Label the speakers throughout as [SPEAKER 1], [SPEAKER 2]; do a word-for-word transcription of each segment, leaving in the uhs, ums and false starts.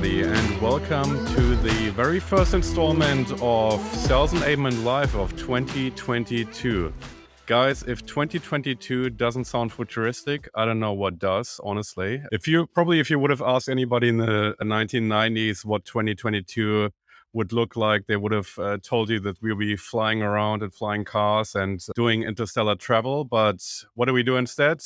[SPEAKER 1] everybody, and welcome to the very first installment of Sales Enablement Live of twenty twenty-two. Guys, if twenty twenty-two doesn't sound futuristic, I don't know what does, honestly. If you probably if you would have asked anybody in the nineteen nineties what twenty twenty-two would look like, they would have uh, told you that we'll be flying around in flying cars and doing interstellar travel. But what do we do instead?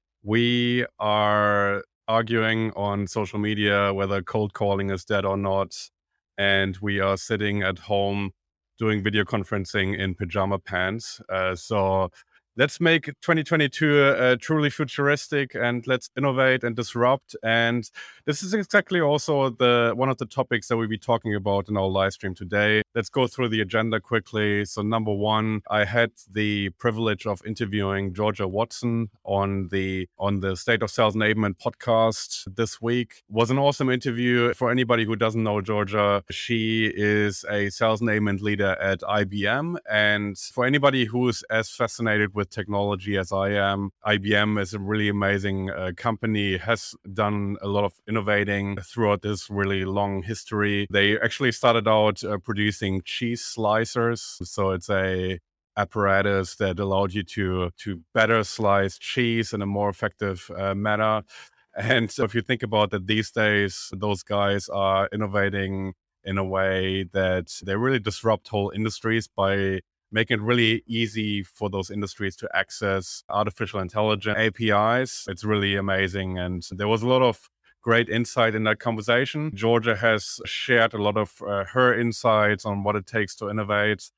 [SPEAKER 1] We are arguing on social media whether cold calling is dead or not. And we are sitting at home doing video conferencing in pajama pants. Uh, so let's make twenty twenty-two uh, truly futuristic, and let's innovate and disrupt. And this is exactly also the one of the topics that we'll be talking about in our live stream today. Let's go through the agenda quickly. So number one, I had the privilege of interviewing Georgia Watson on the on the State of Sales Enablement podcast this week. It was an awesome interview. For anybody who doesn't know Georgia, she is a sales enablement leader at I B M. And for anybody who's as fascinated with technology as I am, I B M is a really amazing uh, company, has done a lot of innovating throughout this really long history. They actually started out uh, producing cheese slicers. So it's a apparatus that allowed you to, to better slice cheese in a more effective uh, manner. And so if you think about that these days, those guys are innovating in a way that they really disrupt whole industries by making it really easy for those industries to access artificial intelligence A P Is. It's really amazing. And there was a lot of great insight in that conversation. Georgia has shared a lot of uh, her insights on what it takes to innovate,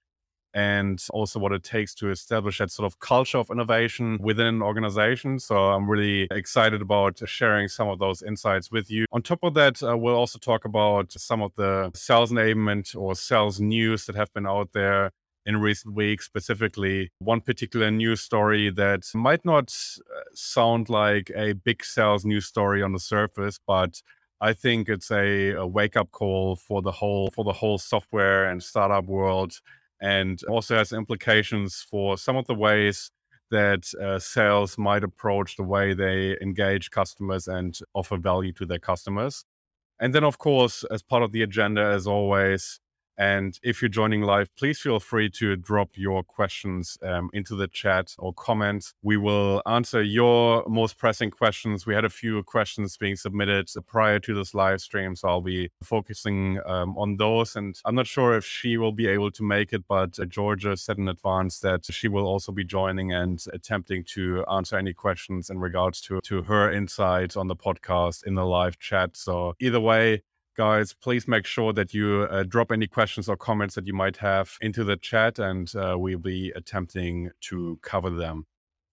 [SPEAKER 1] and also what it takes to establish that sort of culture of innovation within an organization. So I'm really excited about sharing some of those insights with you. On top of that, uh, we'll also talk about some of the sales enablement or sales news that have been out there in recent weeks. Specifically, one particular news story that might not sound like a big sales news story on the surface, but I think it's a, a wake-up call for the whole for the whole software and startup world, and also has implications for some of the ways that uh, sales might approach the way they engage customers and offer value to their customers. And then, of course, as part of the agenda, as always, and if you're joining live, please feel free to drop your questions um, into the chat or comment. We will answer your most pressing questions. We had a few questions being submitted prior to this live stream, so I'll be focusing um, on those. And I'm not sure if she will be able to make it, but uh, Georgia said in advance that she will also be joining and attempting to answer any questions in regards to, to her insights on the podcast in the live chat. So either way, guys, please make sure that you uh, drop any questions or comments that you might have into the chat, and uh, we'll be attempting to cover them.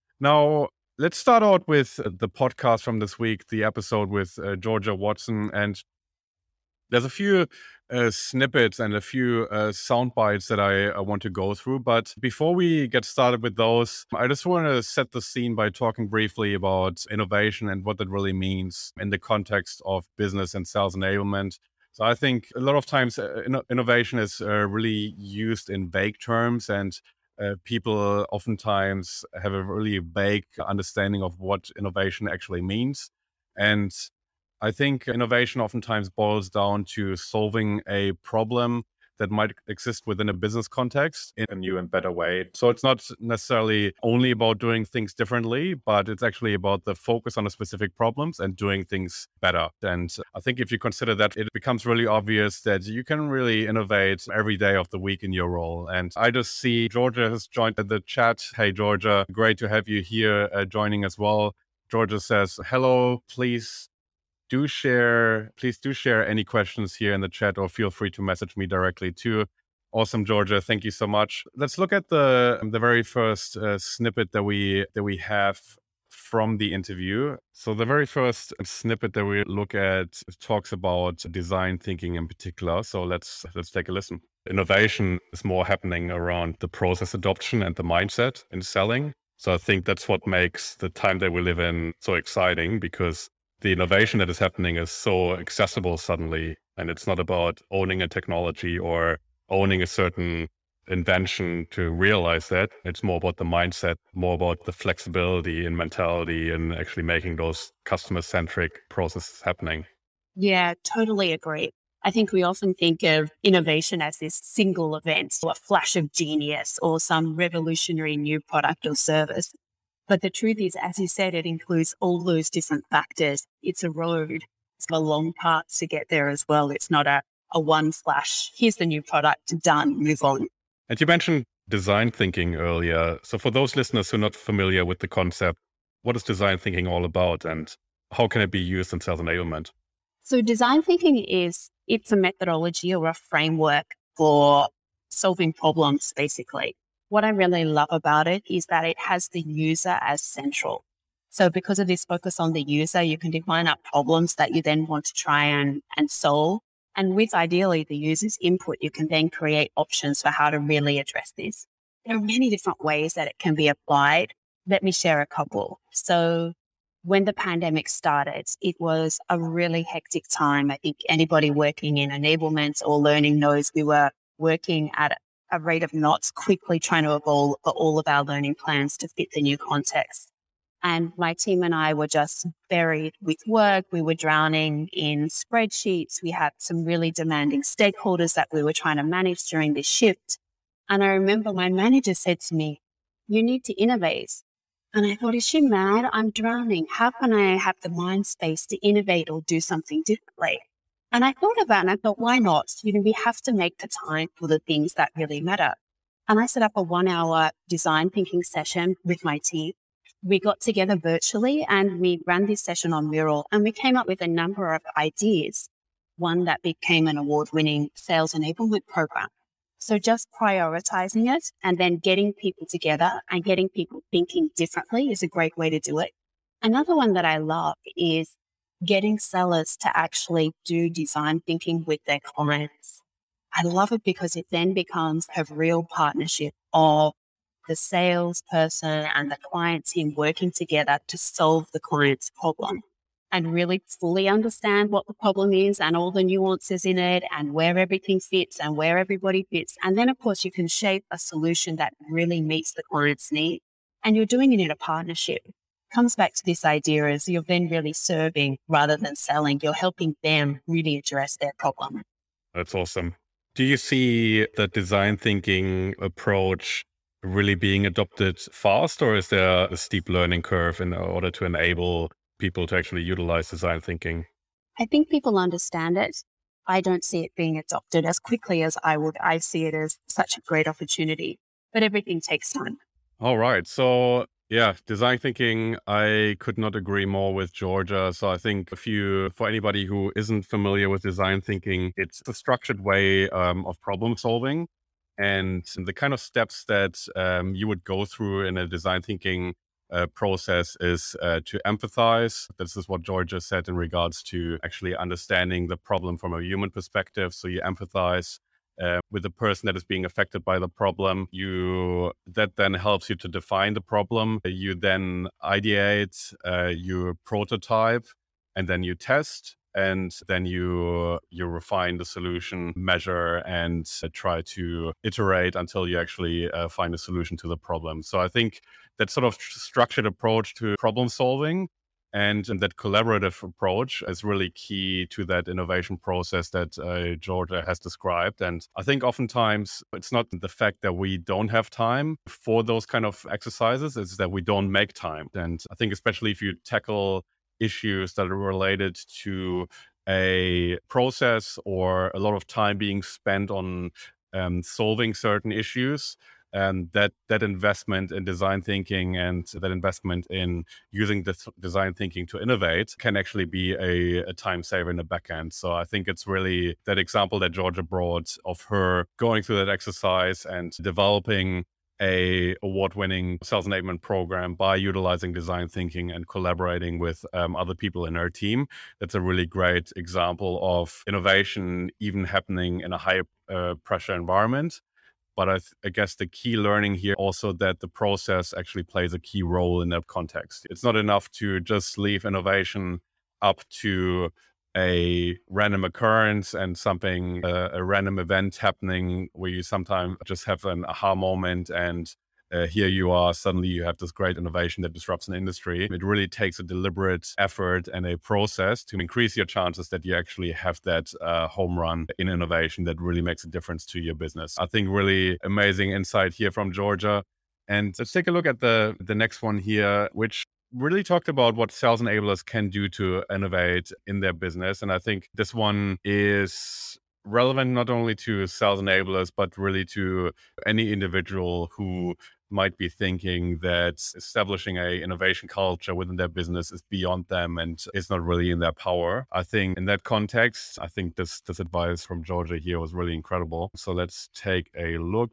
[SPEAKER 1] Now, let's start out with the podcast from this week, the episode with uh, Georgia Watson. And there's a few uh, snippets and a few uh, sound bites that I, I want to go through. But before we get started with those, I just want to set the scene by talking briefly about innovation and what that really means in the context of business and sales enablement. So I think a lot of times uh, in- innovation is uh, really used in vague terms, and uh, people oftentimes have a really vague understanding of what innovation actually means. And I think innovation oftentimes boils down to solving a problem that might exist within a business context in a new and better way. So it's not necessarily only about doing things differently, but it's actually about the focus on the specific problems and doing things better. And I think if you consider that, it becomes really obvious that you can really innovate every day of the week in your role. And I just see Georgia has joined the chat. Hey, Georgia, great to have you here uh, joining as well. Georgia says, hello, please do share, please do share any questions here in the chat, or feel free to message me directly too. Awesome, Georgia. Thank you so much. Let's look at the the very first uh, snippet that we that we have from the interview. So the very first snippet that we look at talks about design thinking in particular. So let's let's take a listen. Innovation is more happening around the process adoption and the mindset in selling. So I think that's what makes the time that we live in so exciting, because the innovation that is happening is so accessible suddenly, and it's not about owning a technology or owning a certain invention to realize that. It's more about the mindset, more about the flexibility and mentality, and actually making those customer-centric processes happening.
[SPEAKER 2] Yeah, totally agree. I think we often think of innovation as this single event or a flash of genius or some revolutionary new product or service. But the truth is, as you said, it includes all those different factors. It's a road. It's got long parts to get there as well. It's not a, a one flash, here's the new product, done, move on.
[SPEAKER 1] And you mentioned design thinking earlier. So for those listeners who are not familiar with the concept, what is design thinking all about and how can it be used in sales enablement?
[SPEAKER 2] So design thinking is, it's a methodology or a framework for solving problems, basically. What I really love about it is that it has the user as central. So because of this focus on the user, you can define up problems that you then want to try and, and solve. And with ideally the user's input, you can then create options for how to really address this. There are many different ways that it can be applied. Let me share a couple. So when the pandemic started, it was a really hectic time. I think anybody working in enablement or learning knows we were working at a rate of knots, quickly trying to evolve all of our learning plans to fit the new context. And my team and I were just buried with work. We were drowning in spreadsheets. We had some really demanding stakeholders that we were trying to manage during this shift. And I remember my manager said to me, "You need to innovate." And I thought, is she mad? I'm drowning. How can I have the mind space to innovate or do something differently? And I thought about it and I thought, why not? You know, we have to make the time for the things that really matter. And I set up a one hour design thinking session with my team. We got together virtually and we ran this session on Mural and we came up with a number of ideas. One that became an award-winning sales enablement program. So just prioritizing it and then getting people together and getting people thinking differently is a great way to do it. Another one that I love is getting sellers to actually do design thinking with their clients. I love it because it then becomes a real partnership of the salesperson and the client team working together to solve the client's problem and really fully understand what the problem is and all the nuances in it and where everything fits and where everybody fits. And then, of course, you can shape a solution that really meets the client's need. And you're doing it in a partnership. It comes back to this idea as you're then really serving rather than selling. You're helping them really address their problem.
[SPEAKER 1] That's awesome. Do you see the design thinking approach really being adopted fast, or is there a steep learning curve in order to enable people to actually utilize design thinking?
[SPEAKER 2] I think people understand it. I don't see it being adopted as quickly as I would. I see it as such a great opportunity, but everything takes time.
[SPEAKER 1] All right. So yeah, design thinking, I could not agree more with Georgia. So I think if you, for anybody who isn't familiar with design thinking, it's a structured way um, of problem solving. And the kind of steps that um, you would go through in a design thinking uh, process is uh, to empathize. This is what Georgia said in regards to actually understanding the problem from a human perspective. So you empathize uh, with the person that is being affected by the problem. You that then helps you to define the problem. You then ideate, uh, you prototype, and then you test. And then you you refine the solution, measure, and uh, try to iterate until you actually uh, find a solution to the problem. So I think that sort of structured approach to problem solving and, and that collaborative approach is really key to that innovation process that uh, Georgia has described. And I think oftentimes it's not the fact that we don't have time for those kind of exercises, it's that we don't make time. And I think especially if you tackle issues that are related to a process or a lot of time being spent on um, solving certain issues, and that that investment in design thinking and that investment in using this design thinking to innovate can actually be a, a time saver in the back end. So I think it's really that example that Georgia brought of her going through that exercise and developing a award-winning sales enablement program by utilizing design thinking and collaborating with um, other people in her team. That's a really great example of innovation even happening in a high uh, pressure environment. But I, th- I guess the key learning here also that the process actually plays a key role in that context. It's not enough to just leave innovation up to a random occurrence and something, uh, a random event happening where you sometimes just have an aha moment and uh, here you are, suddenly you have this great innovation that disrupts an industry. It really takes a deliberate effort and a process to increase your chances that you actually have that uh, home run in innovation that really makes a difference to your business. I think really amazing insight here from Georgia. And let's take a look at the, the next one here, which really talked about what sales enablers can do to innovate in their business. And I think this one is relevant not only to sales enablers, but really to any individual who might be thinking that establishing a innovation culture within their business is beyond them and is not really in their power. I think in that context, I think this, this advice from Georgia here was really incredible. So let's take a look.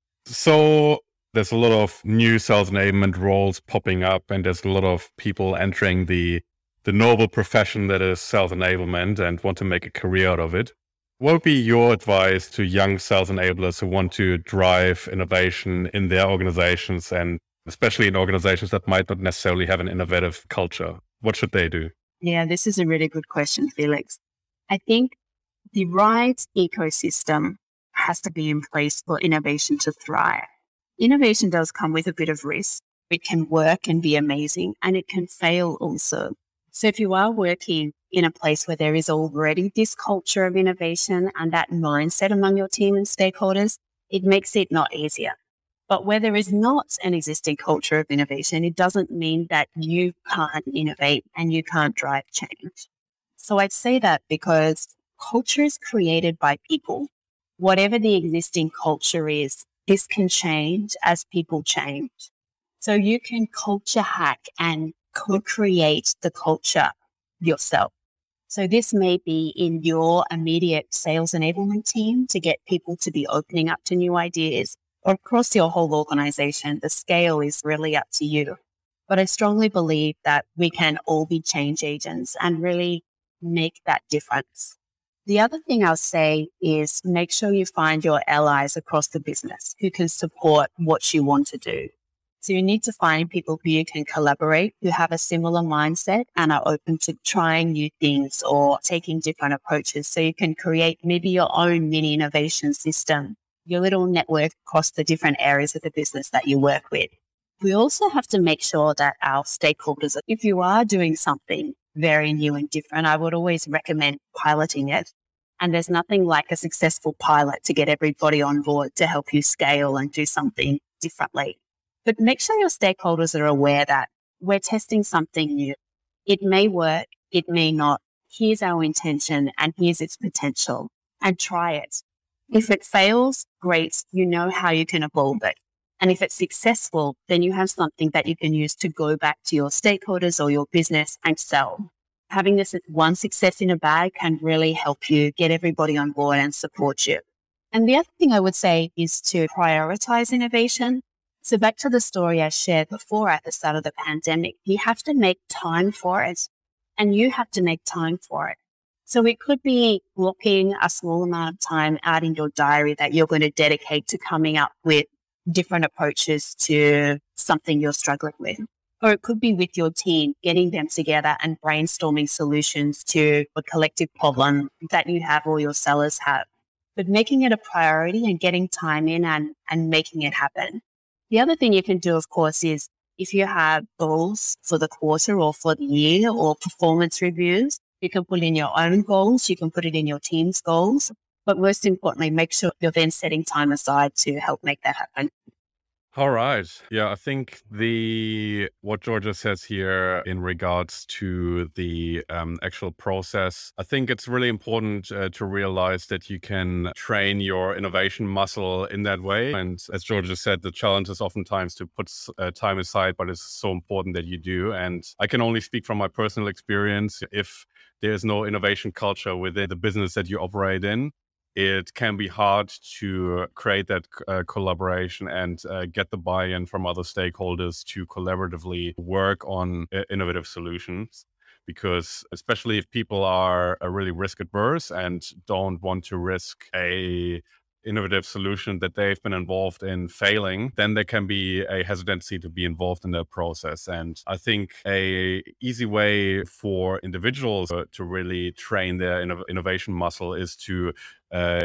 [SPEAKER 1] So there's a lot of new sales enablement roles popping up, and there's a lot of people entering the the noble profession that is sales enablement and want to make a career out of it. What would be your advice to young sales enablers who want to drive innovation in their organizations, and especially in organizations that might not necessarily have an innovative culture? What should they do?
[SPEAKER 2] Yeah, this is a really good question, Felix. I think the right ecosystem has to be in place for innovation to thrive. Innovation does come with a bit of risk. It can work and be amazing, and it can fail also. So if you are working in a place where there is already this culture of innovation and that mindset among your team and stakeholders, it makes it not easier. But where there is not an existing culture of innovation, it doesn't mean that you can't innovate and you can't drive change. So I'd say that because culture is created by people. Whatever the existing culture is, this can change as people change. So you can culture hack and co-create the culture yourself. So this may be in your immediate sales enablement team to get people to be opening up to new ideas, or across your whole organization. The scale is really up to you. But I strongly believe that we can all be change agents and really make that difference. The other thing I'll say is make sure you find your allies across the business who can support what you want to do. So you need to find people who you can collaborate, who have a similar mindset and are open to trying new things or taking different approaches. So you can create maybe your own mini innovation system, your little network across the different areas of the business that you work with. We also have to make sure that our stakeholders, if you are doing something very new and different, I would always recommend piloting it. And there's nothing like a successful pilot to get everybody on board to help you scale and do something differently. But make sure your stakeholders are aware that we're testing something new. It may work, it may not. Here's our intention and here's its potential, and try it. If it fails, great, you know how you can evolve it. And if it's successful, then you have something that you can use to go back to your stakeholders or your business and sell. Having this one success in a bag can really help you get everybody on board and support you. And the other thing I would say is to prioritize innovation. So back to the story I shared before at the start of the pandemic, you have to make time for it, and you have to make time for it. So it could be blocking a small amount of time out in your diary that you're going to dedicate to coming up with different approaches to something you're struggling with. Or it could be with your team, getting them together and brainstorming solutions to a collective problem that you have or your sellers have. But making it a priority and getting time in and, and making it happen. The other thing you can do, of course, is if you have goals for the quarter or for the year or performance reviews, you can put in your own goals, you can put it in your team's goals. But most importantly, make sure you're then setting time aside to help make that happen.
[SPEAKER 1] All right. Yeah, I think the what Georgia says here in regards to the um, actual process, I think it's really important uh, to realize that you can train your innovation muscle in that way. And as Georgia said, the challenge is oftentimes to put uh, time aside, but it's so important that you do. And I can only speak from my personal experience. If there's no innovation culture within the business that you operate in, it can be hard to create that uh, collaboration and uh, get the buy-in from other stakeholders to collaboratively work on uh, innovative solutions. Because especially if people are uh, really risk adverse and don't want to risk a innovative solution that they've been involved in failing, then there can be a hesitancy to be involved in the process. And I think a easy way for individuals uh, to really train their inno- innovation muscle is to uh,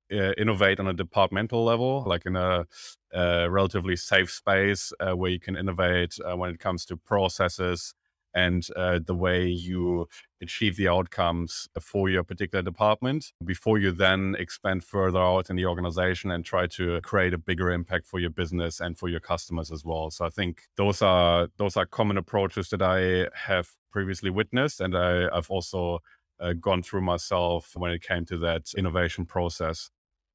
[SPEAKER 1] uh, innovate on a departmental level, like in a, a relatively safe space uh, where you can innovate uh, when it comes to processes and uh, the way you achieve the outcomes for your particular department before you then expand further out in the organization and try to create a bigger impact for your business and for your customers as well. So I think those are those are common approaches that I have previously witnessed, and I, I've also uh, gone through myself when it came to that innovation process.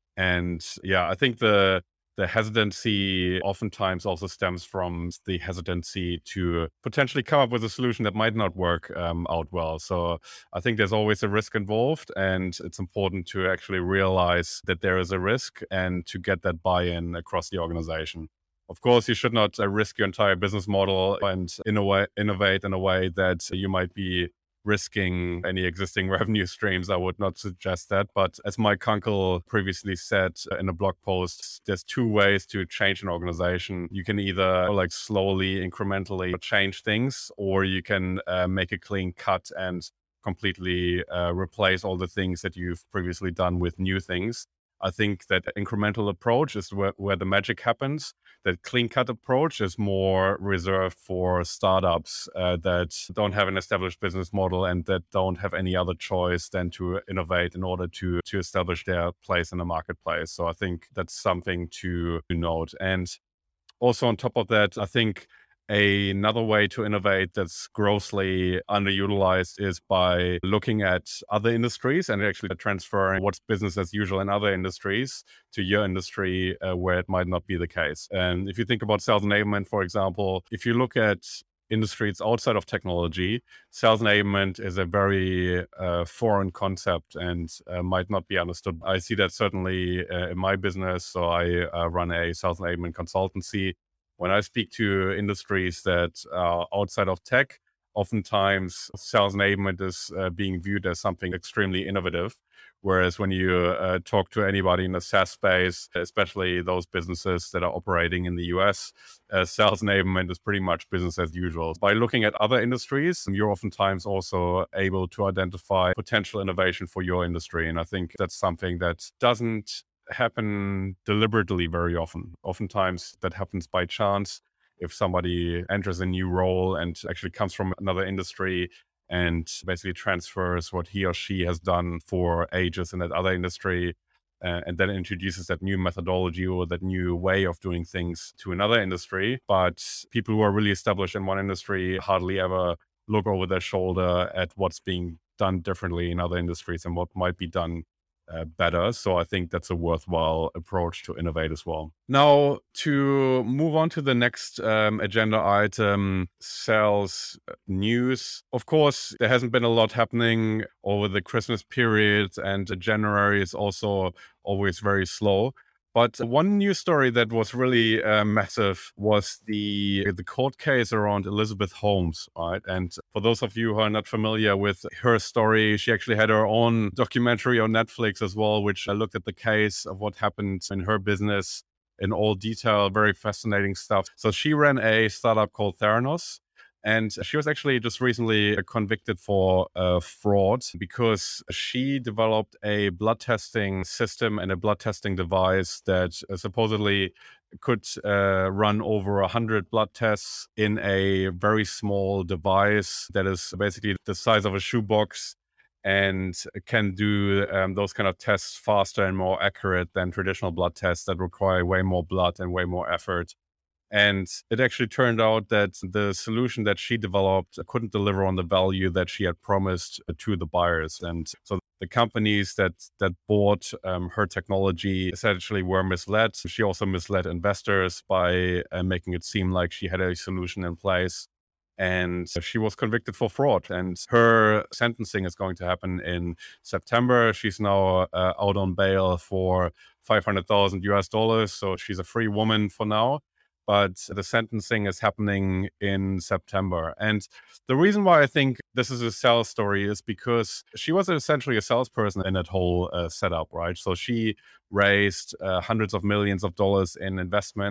[SPEAKER 1] And yeah, I think the the hesitancy oftentimes also stems from the hesitancy to potentially come up with a solution that might not work um, out well. So I think there's always a risk involved, and it's important to actually realize that there is a risk and to get that buy-in across the organization. Of course, you should not uh, risk your entire business model and in a way, innovate in a way that you might be risking any existing revenue streams. I would not suggest that. But as Mike Kunkel previously said in a blog post, there's two ways to change an organization. You can either like slowly, incrementally change things, or you can uh, make a clean cut and completely uh, replace all the things that you've previously done with new things. I think that incremental approach is where, where the magic happens. That clean cut approach is more reserved for startups uh, that don't have an established business model and that don't have any other choice than to innovate in order to, to establish their place in the marketplace. So I think that's something to, to note. And also on top of that, I think another way to innovate that's grossly underutilized is by looking at other industries and actually transferring what's business as usual in other industries to your industry uh, where it might not be the case. And if you think about sales enablement, for example, if you look at industries outside of technology, sales enablement is a very uh, foreign concept and uh, might not be understood. I see that certainly uh, in my business. So I uh, run a sales enablement consultancy. When I speak to industries that are outside of tech, oftentimes sales enablement is uh, being viewed as something extremely innovative. Whereas when you uh, talk to anybody in the SaaS space, especially those businesses that are operating in the U S, uh, sales enablement is pretty much business as usual. By looking at other industries, you're oftentimes also able to identify potential innovation for your industry. And I think that's something that doesn't happen deliberately very often. Oftentimes that happens by chance. If somebody enters a new role and actually comes from another industry and basically transfers what he or she has done for ages in that other industry, uh, and then introduces that new methodology or that new way of doing things to another industry. But people who are really established in one industry hardly ever look over their shoulder at what's being done differently in other industries and what might be done Uh, better. So I think that's a worthwhile approach to innovate as well. Now, to move on to the next um, agenda item, sales news. Of course, there hasn't been a lot happening over the Christmas period, and January is also always very slow. But one news story that was really uh, massive was the the court case around Elizabeth Holmes, right? And for those of you who are not familiar with her story, she actually had her own documentary on Netflix as well, which looked at the case of what happened in her business in all detail. Very fascinating stuff. So she ran a startup called Theranos. And she was actually just recently convicted for uh, fraud because she developed a blood testing system and a blood testing device that uh, supposedly could uh, run over one hundred blood tests in a very small device that is basically the size of a shoebox and can do um, those kind of tests faster and more accurate than traditional blood tests that require way more blood and way more effort. And it actually turned out that the solution that she developed couldn't deliver on the value that she had promised to the buyers. And so the companies that that bought um, her technology essentially were misled. She also misled investors by uh, making it seem like she had a solution in place. And she was convicted for fraud. And her sentencing is going to happen in September. She's now uh, out on bail for five hundred thousand U S dollars. So she's a free woman for now. But the sentencing is happening in September. And the reason why I think this is a sales story is because she was essentially a salesperson in that whole uh, setup, right? So she raised uh, hundreds of millions of dollars in investment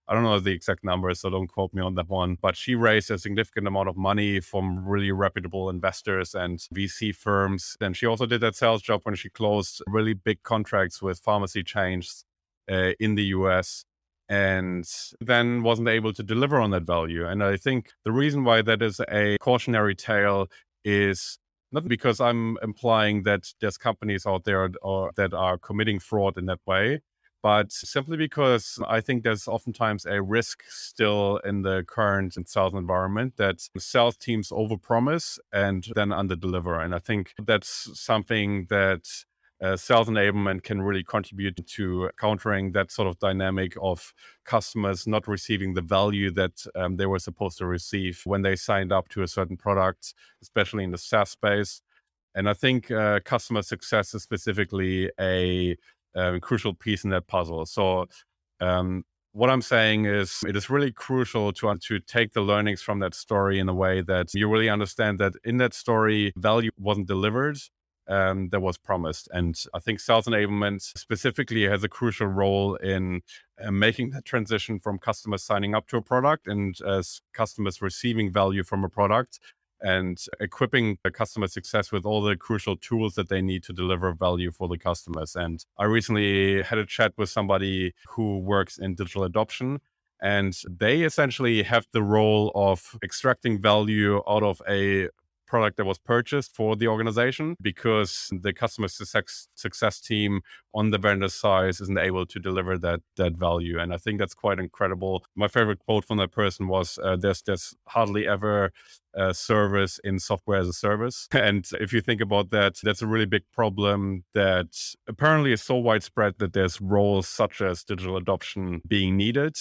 [SPEAKER 1] I don't know the exact numbers, so don't quote me on that one. But she raised a significant amount of money from really reputable investors and V C firms. And she also did that sales job when she closed really big contracts with pharmacy chains uh, in the U S and then wasn't able to deliver on that value. And I think the reason why that is a cautionary tale is not because I'm implying that there's companies out there or that are committing fraud in that way, but simply because I think there's oftentimes a risk still in the current sales environment that sales teams overpromise and then underdeliver. And I think that's something that uh, sales enablement can really contribute to countering that sort of dynamic of customers not receiving the value that um, they were supposed to receive when they signed up to a certain product, especially in the SaaS space. And I think uh, customer success is specifically a um, crucial piece in that puzzle. So um, what I'm saying is it is really crucial to, to take the learnings from that story in a way that you really understand that in that story, value wasn't delivered. Um, that was promised. And I think sales enablement specifically has a crucial role in uh, making that transition from customers signing up to a product and as customers receiving value from a product and equipping the customer success with all the crucial tools that they need to deliver value for the customers. And I recently had a chat with somebody who works in digital adoption, and they essentially have the role of extracting value out of a product that was purchased for the organization because the customer success, success team on the vendor side isn't able to deliver that that value. And I think that's quite incredible. My favorite quote from that person was, uh, there's, there's hardly ever a service in software as a service. And if you think about that, that's a really big problem that apparently is so widespread that there's roles such as digital adoption being needed.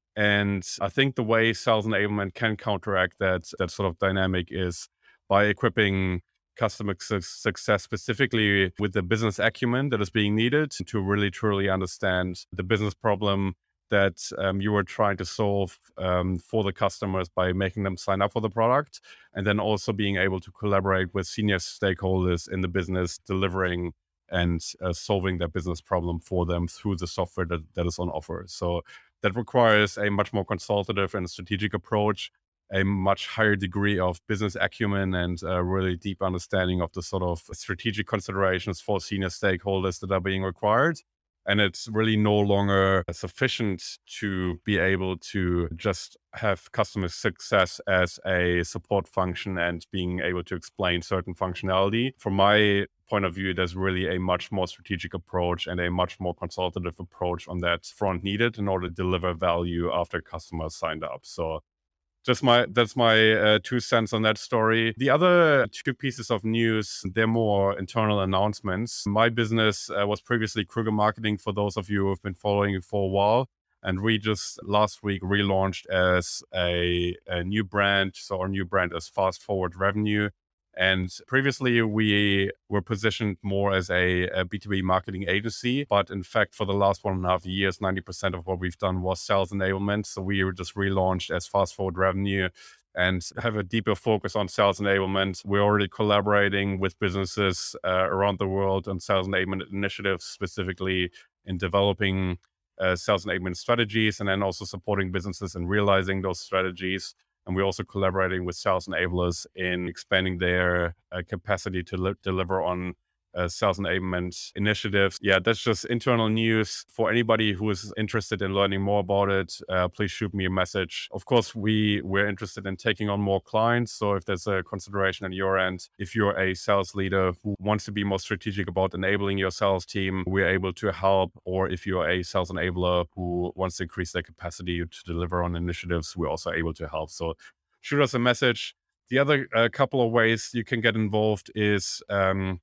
[SPEAKER 1] And I think the way sales enablement can counteract that, that sort of dynamic is by equipping customer su- success specifically with the business acumen that is being needed to really truly understand the business problem that um, you are trying to solve um, for the customers by making them sign up for the product, and then also being able to collaborate with senior stakeholders in the business, delivering and uh, solving their business problem for them through the software that, that is on offer. So that requires a much more consultative and strategic approach, a much higher degree of business acumen and a really deep understanding of the sort of strategic considerations for senior stakeholders that are being required. And it's really no longer sufficient to be able to just have customer success as a support function and being able to explain certain functionality. From my point of view, there's really a much more strategic approach and a much more consultative approach on that front needed in order to deliver value after customers signed up. So Just my that's my uh, two cents on that story. The other two pieces of news, they're more internal announcements. My business uh, was previously Kruger Marketing, for those of you who have been following it for a while. And we just last week relaunched as a, a new brand. So our new brand is Fast Forward Revenue. And previously, we were positioned more as a, a B two B marketing agency. But in fact, for the last one and a half years, ninety percent of what we've done was sales enablement. So we were just relaunched as Fast Forward Revenue and have a deeper focus on sales enablement. We're already collaborating with businesses uh, around the world on sales enablement initiatives, specifically in developing uh, sales enablement strategies and then also supporting businesses in realizing those strategies. And we're also collaborating with sales enablers in expanding their uh, capacity to li- deliver on uh, sales enablement initiatives. Yeah, that's just internal news. For anybody who is interested in learning more about it, uh, please shoot me a message. Of course, we, we're interested in taking on more clients. So if there's a consideration on your end, if you're a sales leader who wants to be more strategic about enabling your sales team, we're able to help. Or if you're a sales enabler who wants to increase their capacity to deliver on initiatives, we're also able to help. So shoot us a message. The other uh, couple of ways you can get involved is um,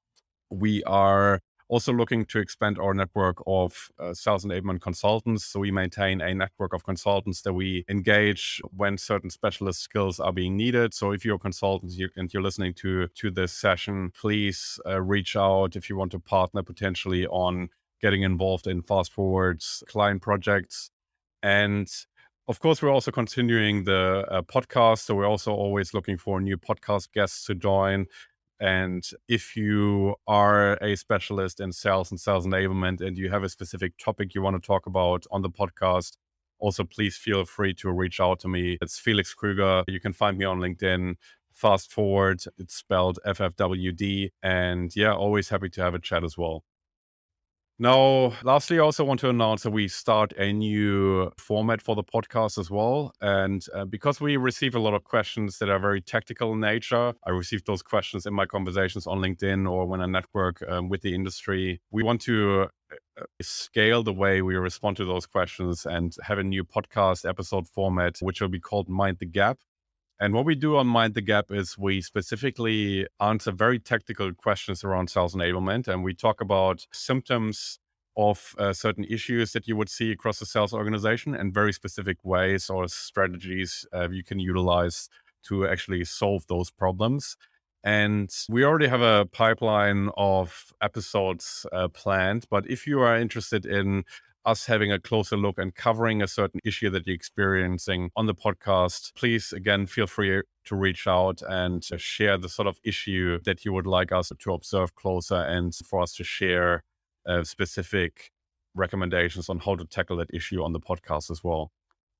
[SPEAKER 1] we are also looking to expand our network of uh, sales enablement consultants. So we maintain a network of consultants that we engage when certain specialist skills are being needed. So if you're a consultant you, and you're listening to, to this session, please uh, reach out if you want to partner potentially on getting involved in Fast Forward's client projects. And of course, we're also continuing the uh, podcast. So we're also always looking for new podcast guests to join. And if you are a specialist in sales and sales enablement and you have a specific topic you want to talk about on the podcast, also please feel free to reach out to me. It's Felix Krüger. You can find me on LinkedIn. Fast Forward, it's spelled F F W D. And yeah, always happy to have a chat as well. Now, lastly, I also want to announce that we start a new format for the podcast as well. And uh, because we receive a lot of questions that are very technical in nature, I receive those questions in my conversations on LinkedIn or when I network um, with the industry. We want to uh, scale the way we respond to those questions and have a new podcast episode format, which will be called Mind the Gap. And what we do on Mind the Gap is we specifically answer very technical questions around sales enablement. And we talk about symptoms of uh, certain issues that you would see across the sales organization and very specific ways or strategies uh, you can utilize to actually solve those problems. And we already have a pipeline of episodes uh, planned. But if you are interested in us having a closer look and covering a certain issue that you're experiencing on the podcast, please, again, feel free to reach out and share the sort of issue that you would like us to observe closer and for us to share uh, specific recommendations on how to tackle that issue on the podcast as well.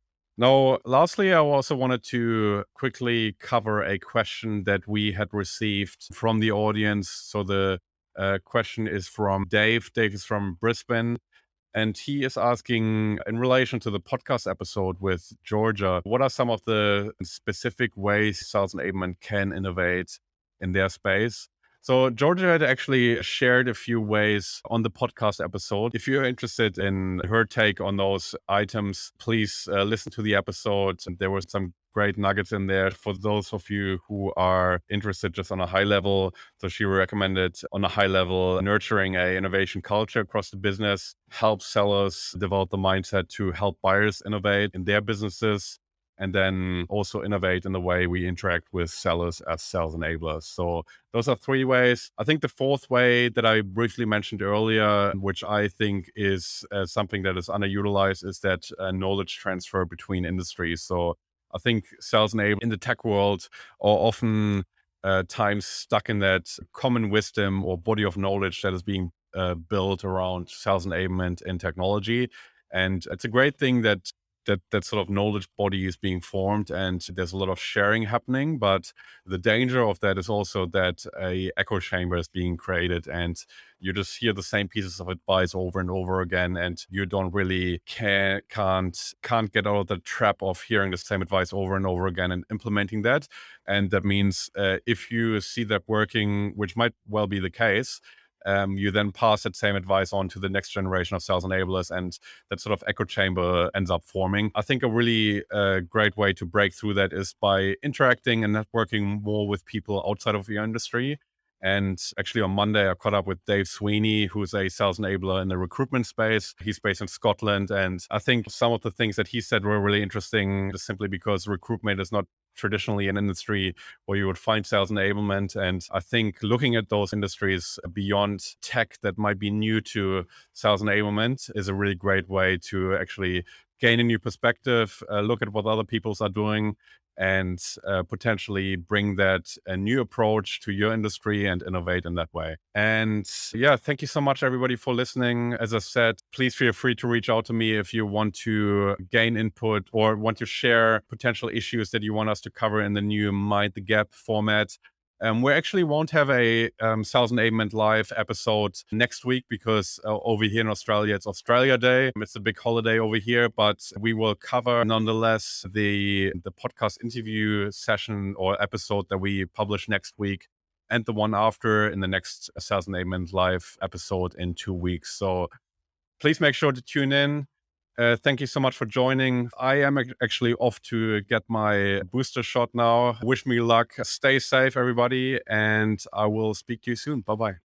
[SPEAKER 1] Now, lastly, I also wanted to quickly cover a question that we had received from the audience. So the uh, question is from Dave. Dave is from Brisbane. And he is asking, in relation to the podcast episode with Georgia, what are some of the specific ways sales enablement can innovate in their space? So Georgia had actually shared a few ways on the podcast episode. If you're interested in her take on those items, please uh, listen to the episode. There were some great nuggets in there for those of you who are interested just on a high level. So she recommended on a high level, nurturing a innovation culture across the business, help sellers develop the mindset to help buyers innovate in their businesses, and then also innovate in the way we interact with sellers as sales enablers. So those are three ways. I think the fourth way that I briefly mentioned earlier, which I think is uh, something that is underutilized, is that uh, knowledge transfer between industries. So I think sales enablement in the tech world are often uh, times stuck in that common wisdom or body of knowledge that is being uh, built around sales enablement and technology. And it's a great thing that that that sort of knowledge body is being formed and there's a lot of sharing happening. But the danger of that is also that a echo chamber is being created and you just hear the same pieces of advice over and over again, and you don't really can, can't can't get out of the trap of hearing the same advice over and over again and implementing that. And that means uh, if you see that working, which might well be the case, Um, you then pass that same advice on to the next generation of sales enablers, and that sort of echo chamber ends up forming. I think a really uh, great way to break through that is by interacting and networking more with people outside of your industry. And actually on Monday, I caught up with Dave Sweeney, who's a sales enabler in the recruitment space. He's based in Scotland. And I think some of the things that he said were really interesting, just simply because recruitment is not traditionally an industry where you would find sales enablement. And I think looking at those industries beyond tech that might be new to sales enablement is a really great way to actually gain a new perspective, uh, look at what other people are doing, and uh, potentially bring that a new approach to your industry and innovate in that way. And yeah, thank you so much, everybody, for listening. As I said, please feel free to reach out to me if you want to gain input or want to share potential issues that you want us to cover in the new Mind the Gap format. Um, we actually won't have a um, Sales Enablement Live episode next week because uh, over here in Australia, it's Australia Day. It's a big holiday over here, but we will cover nonetheless the, the podcast interview session or episode that we publish next week and the one after in the next Sales Enablement Live episode in two weeks. So please make sure to tune in. Uh, thank you so much for joining. I am actually off to get my booster shot now. Wish me luck. Stay safe, everybody, and I will speak to you soon. Bye-bye.